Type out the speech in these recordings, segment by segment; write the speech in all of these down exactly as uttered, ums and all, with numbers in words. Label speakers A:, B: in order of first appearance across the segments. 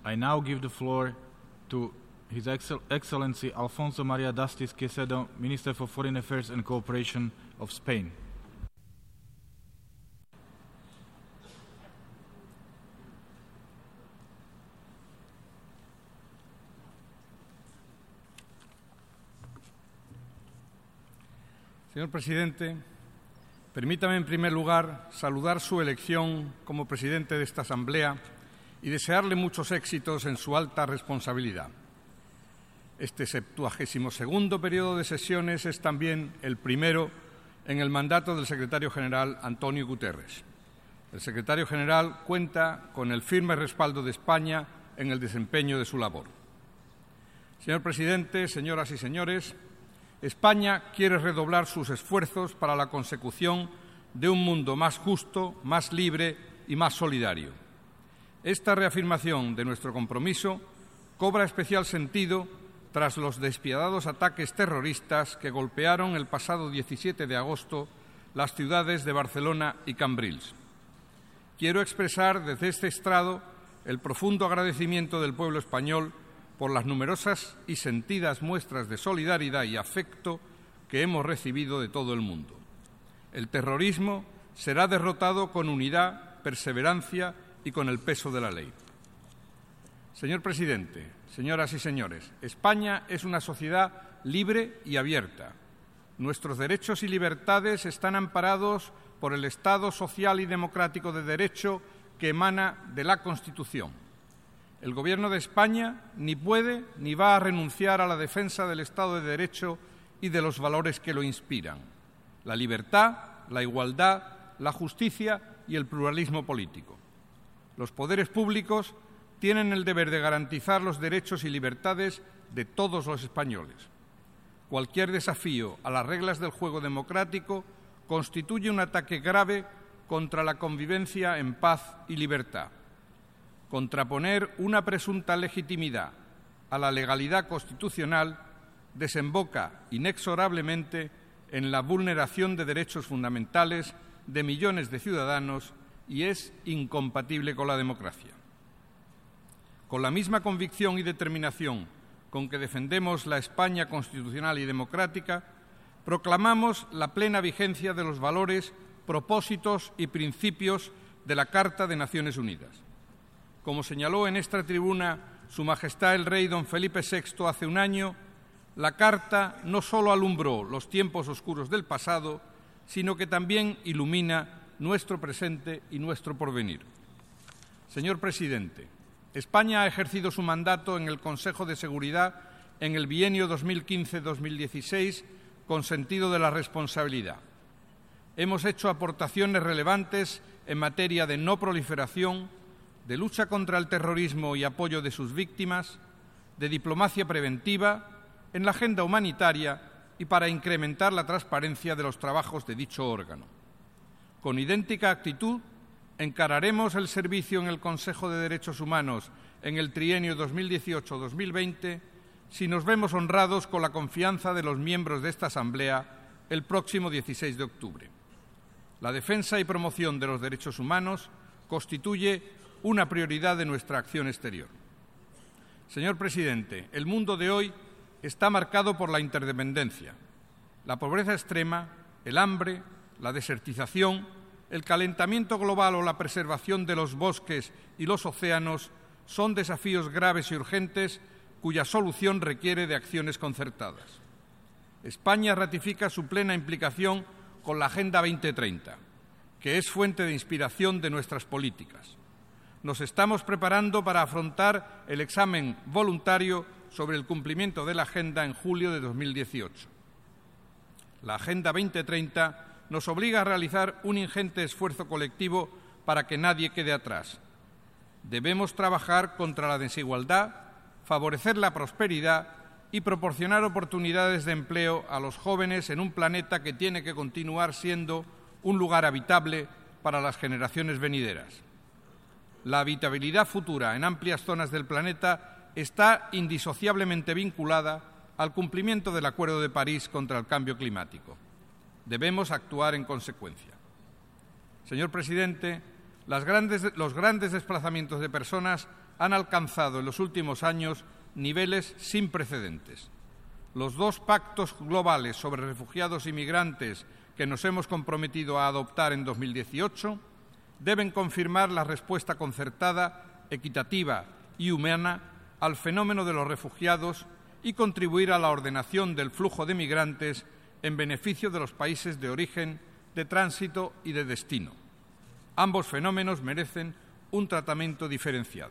A: I now give the floor to His Excel Excellency Alfonso María Dastis Quecedo, Minister for Foreign Affairs and Cooperation of Spain.
B: Señor Presidente, permítame en primer lugar saludar su elección como presidente de esta Asamblea y desearle muchos éxitos en su alta responsabilidad. Este septuagésimo segundo periodo de sesiones es también el primero en el mandato del secretario general António Guterres. El secretario general cuenta con el firme respaldo de España en el desempeño de su labor. Señor Presidente, señoras y señores, España quiere redoblar sus esfuerzos para la consecución de un mundo más justo, más libre y más solidario. Esta reafirmación de nuestro compromiso cobra especial sentido tras los despiadados ataques terroristas que golpearon el pasado diecisiete de agosto las ciudades de Barcelona y Cambrils. Quiero expresar desde este estrado el profundo agradecimiento del pueblo español por las numerosas y sentidas muestras de solidaridad y afecto que hemos recibido de todo el mundo. El terrorismo será derrotado con unidad, perseverancia y con el peso de la ley. Señor Presidente, señoras y señores, España es una sociedad libre y abierta. Nuestros derechos y libertades están amparados por el Estado social y democrático de derecho que emana de la Constitución. El Gobierno de España ni puede ni va a renunciar a la defensa del Estado de Derecho y de los valores que lo inspiran: la libertad, la igualdad, la justicia y el pluralismo político. Los poderes públicos tienen el deber de garantizar los derechos y libertades de todos los españoles. Cualquier desafío a las reglas del juego democrático constituye un ataque grave contra la convivencia en paz y libertad. Contraponer una presunta legitimidad a la legalidad constitucional desemboca inexorablemente en la vulneración de derechos fundamentales de millones de ciudadanos y es incompatible con la democracia. Con la misma convicción y determinación con que defendemos la España constitucional y democrática, proclamamos la plena vigencia de los valores, propósitos y principios de la Carta de Naciones Unidas. Como señaló en esta tribuna Su Majestad el Rey don Felipe sexto hace un año, la Carta no solo alumbró los tiempos oscuros del pasado, sino que también ilumina nuestro presente y nuestro porvenir. Señor Presidente, España ha ejercido su mandato en el Consejo de Seguridad en el bienio dos mil quince dos mil dieciséis con sentido de la responsabilidad. Hemos hecho aportaciones relevantes en materia de no proliferación, de lucha contra el terrorismo y apoyo de sus víctimas, de diplomacia preventiva, en la agenda humanitaria y para incrementar la transparencia de los trabajos de dicho órgano. Con idéntica actitud, encararemos el servicio en el Consejo de Derechos Humanos en el trienio dos mil dieciocho dos mil veinte si nos vemos honrados con la confianza de los miembros de esta Asamblea el próximo dieciséis de octubre. La defensa y promoción de los derechos humanos constituye una prioridad de nuestra acción exterior. Señor Presidente, el mundo de hoy está marcado por la interdependencia. La pobreza extrema, el hambre, la desertización, el calentamiento global o la preservación de los bosques y los océanos son desafíos graves y urgentes cuya solución requiere de acciones concertadas. España ratifica su plena implicación con la Agenda veinte treinta, que es fuente de inspiración de nuestras políticas. Nos estamos preparando para afrontar el examen voluntario sobre el cumplimiento de la Agenda en julio de dos mil dieciocho. La Agenda veinte treinta nos obliga a realizar un ingente esfuerzo colectivo para que nadie quede atrás. Debemos trabajar contra la desigualdad, favorecer la prosperidad y proporcionar oportunidades de empleo a los jóvenes en un planeta que tiene que continuar siendo un lugar habitable para las generaciones venideras. La habitabilidad futura en amplias zonas del planeta está indisociablemente vinculada al cumplimiento del Acuerdo de París contra el cambio climático. Debemos actuar en consecuencia. Señor Presidente, las grandes, los grandes desplazamientos de personas han alcanzado en los últimos años niveles sin precedentes. Los dos pactos globales sobre refugiados y migrantes que nos hemos comprometido a adoptar en dos mil dieciocho deben confirmar la respuesta concertada, equitativa y humana al fenómeno de los refugiados y contribuir a la ordenación del flujo de migrantes en beneficio de los países de origen, de tránsito y de destino. Ambos fenómenos merecen un tratamiento diferenciado.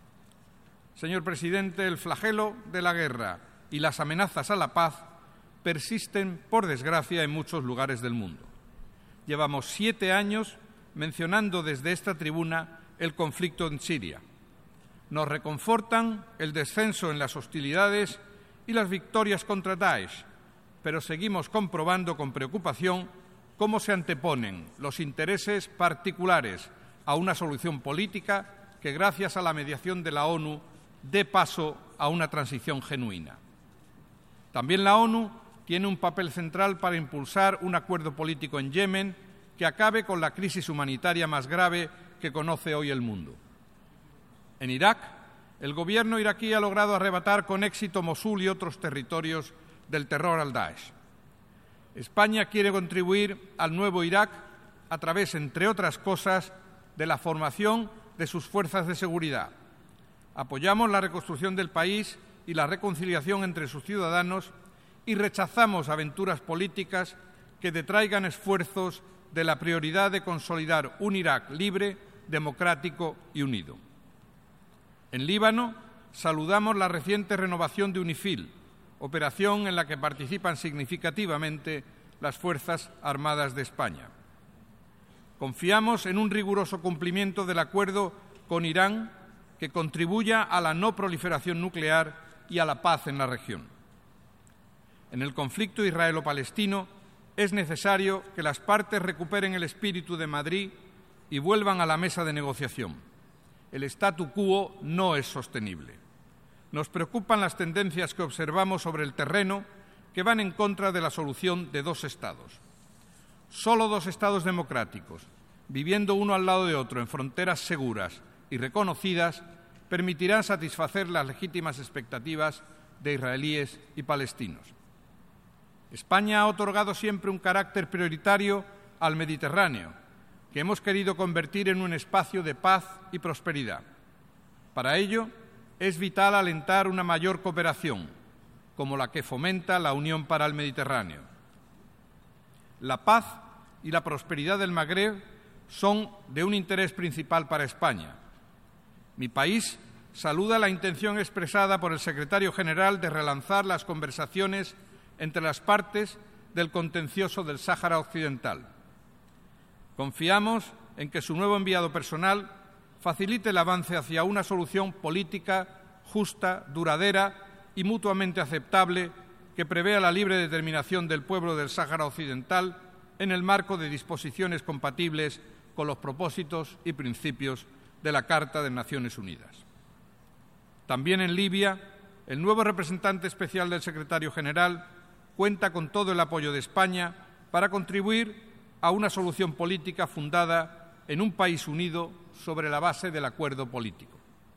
B: Señor presidente, el flagelo de la guerra y las amenazas a la paz persisten, por desgracia, en muchos lugares del mundo. Llevamos siete años mencionando desde esta tribuna el conflicto en Siria. Nos reconfortan el descenso en las hostilidades y las victorias contra Daesh, pero seguimos comprobando con preocupación cómo se anteponen los intereses particulares a una solución política que, gracias a la mediación de la ONU, dé paso a una transición genuina. También la ONU tiene un papel central para impulsar un acuerdo político en Yemen que acabe con la crisis humanitaria más grave que conoce hoy el mundo. En Irak, el gobierno iraquí ha logrado arrebatar con éxito Mosul y otros territorios del terror al Daesh. España quiere contribuir al nuevo Irak a través, entre otras cosas, de la formación de sus fuerzas de seguridad. Apoyamos la reconstrucción del país y la reconciliación entre sus ciudadanos y rechazamos aventuras políticas que detraigan esfuerzos de la prioridad de consolidar un Irak libre, democrático y unido. En Líbano, saludamos la reciente renovación de UNIFIL, operación en la que participan significativamente las Fuerzas Armadas de España. Confiamos en un riguroso cumplimiento del acuerdo con Irán que contribuya a la no proliferación nuclear y a la paz en la región. En el conflicto israelo-palestino es necesario que las partes recuperen el espíritu de Madrid y vuelvan a la mesa de negociación. El statu quo no es sostenible. Nos preocupan las tendencias que observamos sobre el terreno que van en contra de la solución de dos Estados. Solo dos Estados democráticos, viviendo uno al lado de otro en fronteras seguras y reconocidas, permitirán satisfacer las legítimas expectativas de israelíes y palestinos. España ha otorgado siempre un carácter prioritario al Mediterráneo, que hemos querido convertir en un espacio de paz y prosperidad. Para ello, es vital alentar una mayor cooperación, como la que fomenta la Unión para el Mediterráneo. La paz y la prosperidad del Magreb son de un interés principal para España. Mi país saluda la intención expresada por el secretario general de relanzar las conversaciones entre las partes del contencioso del Sáhara Occidental. Confiamos en que su nuevo enviado personal facilite el avance hacia una solución política justa, duradera y mutuamente aceptable que prevea la libre determinación del pueblo del Sáhara Occidental en el marco de disposiciones compatibles con los propósitos y principios de la Carta de Naciones Unidas. También en Libia, el nuevo representante especial del secretario general cuenta con todo el apoyo de España para contribuir a una solución política fundada en un país unido sobre la base del acuerdo político.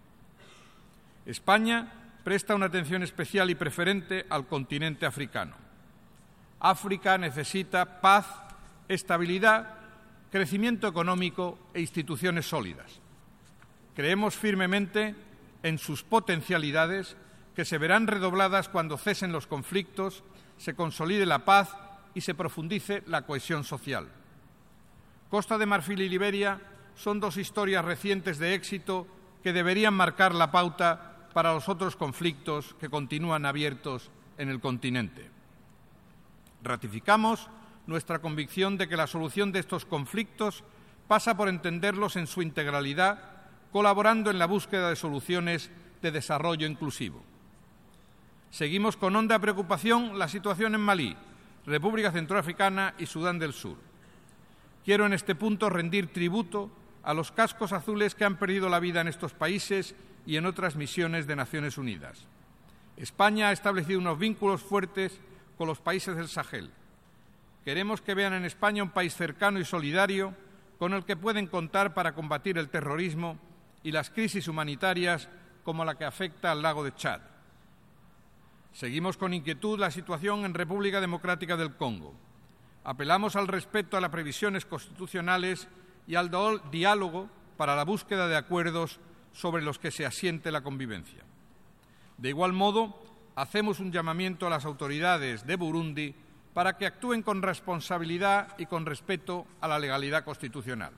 B: España presta una atención especial y preferente al continente africano. África necesita paz, estabilidad, crecimiento económico e instituciones sólidas. Creemos firmemente en sus potencialidades que se verán redobladas cuando cesen los conflictos, se consolide la paz y se profundice la cohesión social. Costa de Marfil y Liberia son dos historias recientes de éxito que deberían marcar la pauta para los otros conflictos que continúan abiertos en el continente. Ratificamos nuestra convicción de que la solución de estos conflictos pasa por entenderlos en su integralidad, colaborando en la búsqueda de soluciones de desarrollo inclusivo. Seguimos con honda preocupación la situación en Malí, República Centroafricana y Sudán del Sur. Quiero en este punto rendir tributo a los cascos azules que han perdido la vida en estos países y en otras misiones de Naciones Unidas. España ha establecido unos vínculos fuertes con los países del Sahel. Queremos que vean en España un país cercano y solidario con el que pueden contar para combatir el terrorismo y las crisis humanitarias como la que afecta al lago de Chad. Seguimos con inquietud la situación en República Democrática del Congo. Apelamos al respeto a las previsiones constitucionales y al diálogo para la búsqueda de acuerdos sobre los que se asiente la convivencia. De igual modo, hacemos un llamamiento a las autoridades de Burundi para que actúen con responsabilidad y con respeto a la legalidad constitucional.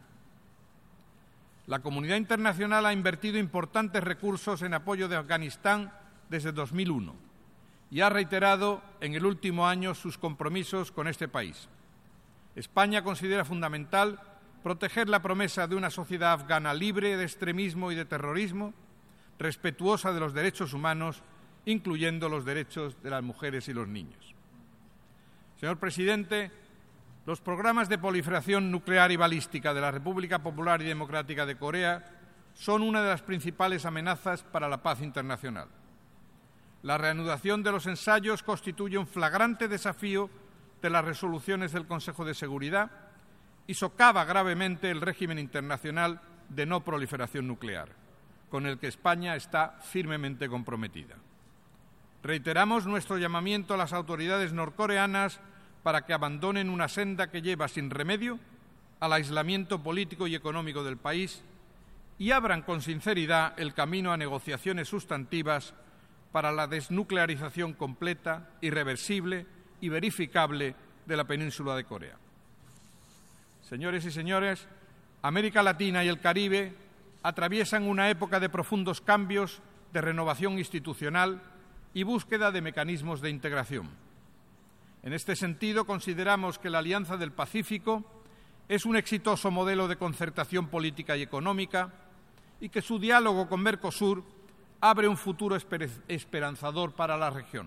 B: La comunidad internacional ha invertido importantes recursos en apoyo de Afganistán desde dos mil uno y ha reiterado en el último año sus compromisos con este país. España considera fundamental proteger la promesa de una sociedad afgana libre de extremismo y de terrorismo, respetuosa de los derechos humanos, incluyendo los derechos de las mujeres y los niños. Señor presidente, los programas de proliferación nuclear y balística de la República Popular y Democrática de Corea son una de las principales amenazas para la paz internacional. La reanudación de los ensayos constituye un flagrante desafío de las resoluciones del Consejo de Seguridad y socava gravemente el régimen internacional de no proliferación nuclear, con el que España está firmemente comprometida. Reiteramos nuestro llamamiento a las autoridades norcoreanas para que abandonen una senda que lleva sin remedio al aislamiento político y económico del país y abran con sinceridad el camino a negociaciones sustantivas para la desnuclearización completa, irreversible y verificable de la península de Corea. Señores y señores, América Latina y el Caribe atraviesan una época de profundos cambios, de renovación institucional y búsqueda de mecanismos de integración. En este sentido, consideramos que la Alianza del Pacífico es un exitoso modelo de concertación política y económica y que su diálogo con Mercosur abre un futuro esperanzador para la región.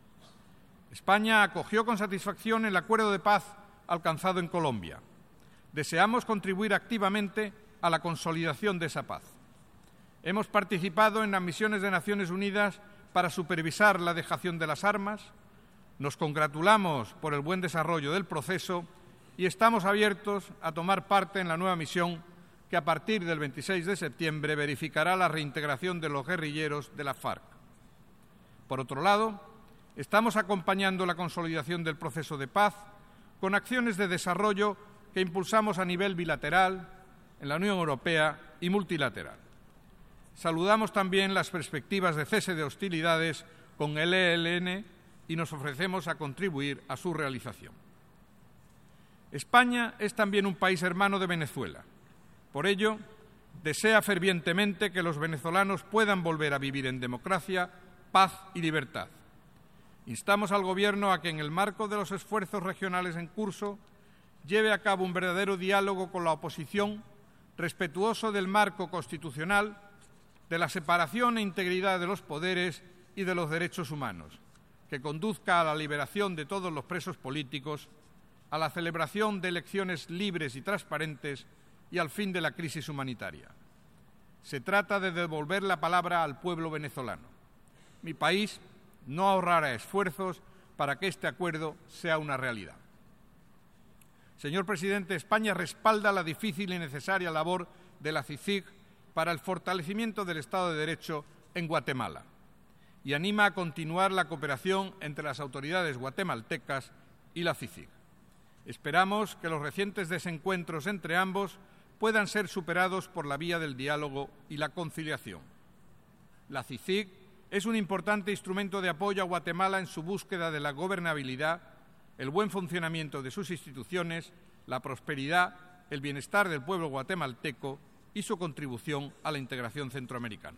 B: España acogió con satisfacción el acuerdo de paz alcanzado en Colombia. Deseamos contribuir activamente a la consolidación de esa paz. Hemos participado en las misiones de Naciones Unidas para supervisar la dejación de las armas. Nos congratulamos por el buen desarrollo del proceso y estamos abiertos a tomar parte en la nueva misión que a partir del veintiséis de septiembre verificará la reintegración de los guerrilleros de la FARC. Por otro lado, estamos acompañando la consolidación del proceso de paz con acciones de desarrollo que impulsamos a nivel bilateral, en la Unión Europea y multilateral. Saludamos también las perspectivas de cese de hostilidades con el E L N y nos ofrecemos a contribuir a su realización. España es también un país hermano de Venezuela. Por ello, desea fervientemente que los venezolanos puedan volver a vivir en democracia, paz y libertad. Instamos al Gobierno a que, en el marco de los esfuerzos regionales en curso, lleve a cabo un verdadero diálogo con la oposición, respetuoso del marco constitucional, de la separación e integridad de los poderes y de los derechos humanos, que conduzca a la liberación de todos los presos políticos, a la celebración de elecciones libres y transparentes y al fin de la crisis humanitaria. Se trata de devolver la palabra al pueblo venezolano. Mi país no ahorrará esfuerzos para que este acuerdo sea una realidad. Señor presidente, España respalda la difícil y necesaria labor de la C I C I G para el fortalecimiento del Estado de Derecho en Guatemala y anima a continuar la cooperación entre las autoridades guatemaltecas y la C I C I G. Esperamos que los recientes desencuentros entre ambos puedan ser superados por la vía del diálogo y la conciliación. La C I C I G es un importante instrumento de apoyo a Guatemala en su búsqueda de la gobernabilidad, el buen funcionamiento de sus instituciones, la prosperidad, el bienestar del pueblo guatemalteco y su contribución a la integración centroamericana.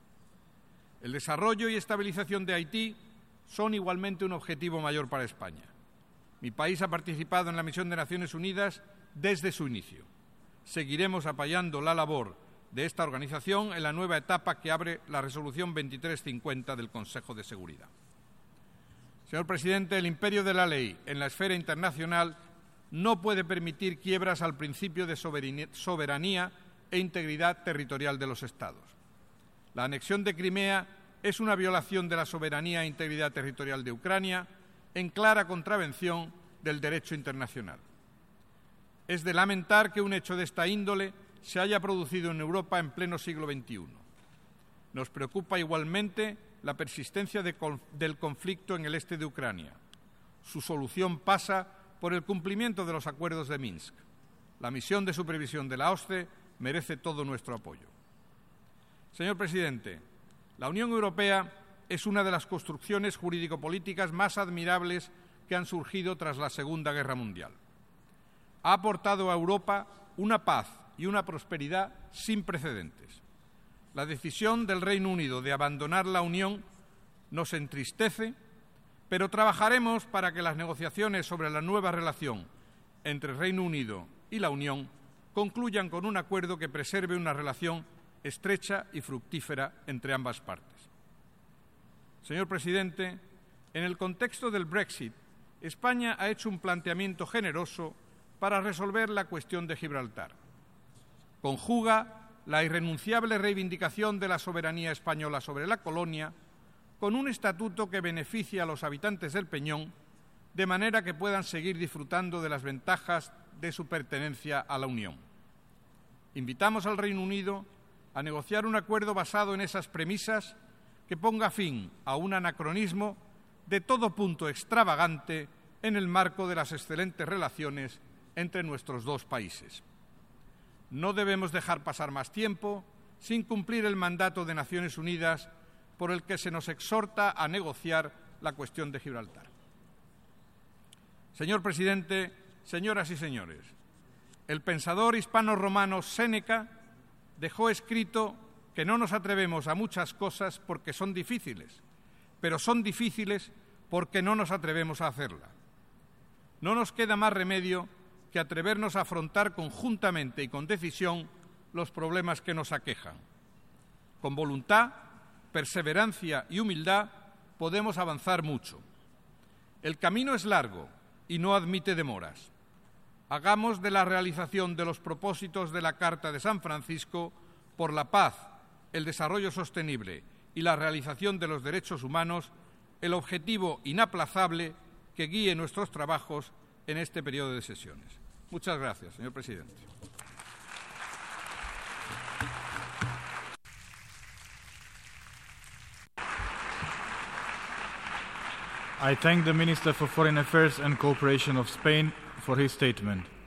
B: El desarrollo y estabilización de Haití son igualmente un objetivo mayor para España. Mi país ha participado en la misión de Naciones Unidas desde su inicio. Seguiremos apoyando la labor de esta organización en la nueva etapa que abre la Resolución veintitrés cincuenta del Consejo de Seguridad. Señor presidente, el imperio de la ley en la esfera internacional no puede permitir quiebras al principio de soberanía e integridad territorial de los Estados. La anexión de Crimea es una violación de la soberanía e integridad territorial de Ucrania en clara contravención del derecho internacional. Es de lamentar que un hecho de esta índole se haya producido en Europa en pleno siglo veintiuno. Nos preocupa igualmente la persistencia de, del conflicto en el este de Ucrania. Su solución pasa por el cumplimiento de los acuerdos de Minsk. La misión de supervisión de la OSCE merece todo nuestro apoyo. Señor presidente, la Unión Europea es una de las construcciones jurídico-políticas más admirables que han surgido tras la Segunda Guerra Mundial. Ha aportado a Europa una paz y una prosperidad sin precedentes. La decisión del Reino Unido de abandonar la Unión nos entristece, pero trabajaremos para que las negociaciones sobre la nueva relación entre el Reino Unido y la Unión concluyan con un acuerdo que preserve una relación estrecha y fructífera entre ambas partes. Señor presidente, en el contexto del Brexit, España ha hecho un planteamiento generoso para resolver la cuestión de Gibraltar. Conjuga la irrenunciable reivindicación de la soberanía española sobre la colonia con un estatuto que beneficia a los habitantes del Peñón de manera que puedan seguir disfrutando de las ventajas de su pertenencia a la Unión. Invitamos al Reino Unido a negociar un acuerdo basado en esas premisas que ponga fin a un anacronismo de todo punto extravagante en el marco de las excelentes relaciones entre nuestros dos países. No debemos dejar pasar más tiempo sin cumplir el mandato de Naciones Unidas por el que se nos exhorta a negociar la cuestión de Gibraltar. Señor presidente, señoras y señores, el pensador hispano-romano Séneca dejó escrito que no nos atrevemos a muchas cosas porque son difíciles, pero son difíciles porque no nos atrevemos a hacerla. No nos queda más remedio que atrevernos a afrontar conjuntamente y con decisión los problemas que nos aquejan. Con voluntad, perseverancia y humildad podemos avanzar mucho. El camino es largo y no admite demoras. Hagamos de la realización de los propósitos de la Carta de San Francisco por la paz, el desarrollo sostenible y la realización de los derechos humanos el objetivo inaplazable que guíe nuestros trabajos en este periodo de sesiones. Muchas gracias, señor presidente.
A: I thank the Minister for Foreign Affairs and Cooperation of Spain for his statement.